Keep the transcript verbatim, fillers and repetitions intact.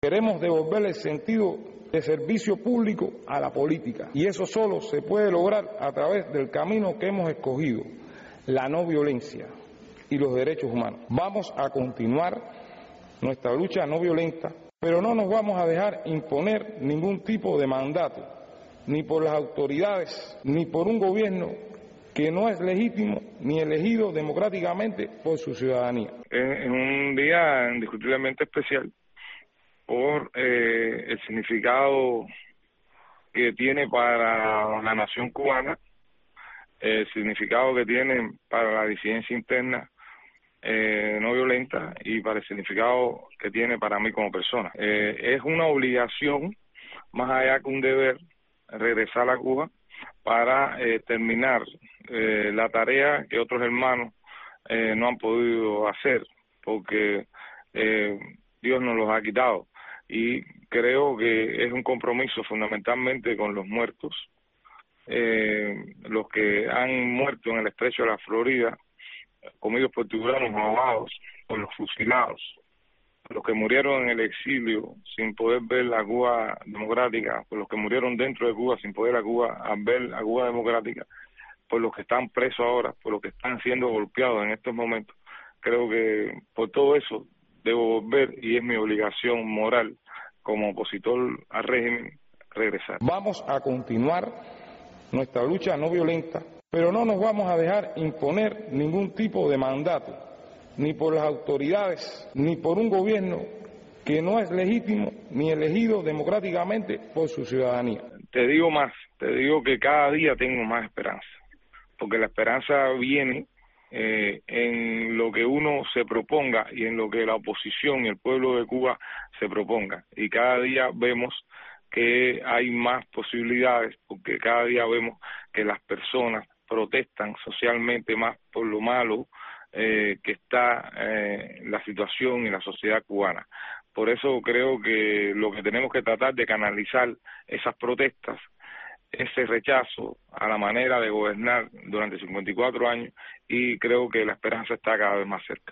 Queremos devolver el sentido de servicio público a la política y eso solo se puede lograr a través del camino que hemos escogido, la no violencia y los derechos humanos. Vamos a continuar nuestra lucha no violenta, pero no nos vamos a dejar imponer ningún tipo de mandato, ni por las autoridades, ni por un gobierno que no es legítimo ni elegido democráticamente por su ciudadanía. Es un día indiscutiblemente especial por eh, el significado que tiene para la nación cubana, el significado que tiene para la disidencia interna eh, no violenta y para el significado que tiene para mí como persona. Eh, es una obligación, más allá que un deber, regresar a Cuba para eh, terminar eh, la tarea que otros hermanos eh, no han podido hacer, porque eh, Dios nos los ha quitado. Y creo que es un compromiso fundamentalmente con los muertos, eh, los que han muerto en el estrecho de la Florida, comidos por tiburones, ahogados, por los fusilados, los que murieron en el exilio sin poder ver la Cuba democrática, por los que murieron dentro de Cuba sin poder a Cuba, a ver la Cuba democrática, por los que están presos ahora, por los que están siendo golpeados en estos momentos. Creo que por todo eso debo volver y es mi obligación moral como opositor al régimen regresar. Vamos a continuar nuestra lucha no violenta, pero no nos vamos a dejar imponer ningún tipo de mandato, ni por las autoridades, ni por un gobierno que no es legítimo ni elegido democráticamente por su ciudadanía. Te digo más, te digo que cada día tengo más esperanza, porque la esperanza viene Eh, en lo que uno se proponga y en lo que la oposición y el pueblo de Cuba se proponga. Y cada día vemos que hay más posibilidades, porque cada día vemos que las personas protestan socialmente más por lo malo eh, que está eh, la situación y la sociedad cubana. Por eso creo que lo que tenemos que tratar de canalizar esas protestas, ese rechazo a la manera de gobernar durante cincuenta y cuatro años, y creo que la esperanza está cada vez más cerca.